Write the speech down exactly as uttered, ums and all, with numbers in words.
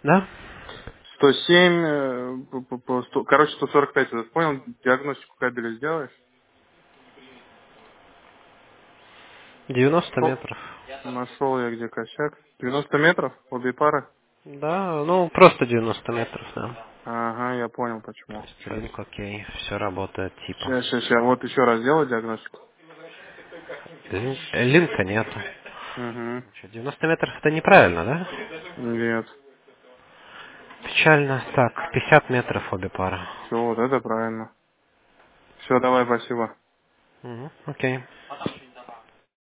Да? сто семь, э, по- по- по сто короче, сто сорок пять, вот понял, диагностику кабеля сделаешь? девяносто О, метров. нашел я где косяк. девяносто метров, обе пары? Да, ну просто девяносто метров, да. Ага, я понял То почему. есть Сейчас. линк окей, все работает типа. Сейчас, сейчас, сейчас. Вот еще раз сделай диагностику. Лин- э, Линка нету. Угу. Что, девяносто метров это неправильно, да? Нет. Печально. Так, пятьдесят метров обе пары. Все, вот это правильно. Все, давай, спасибо. Угу, окей.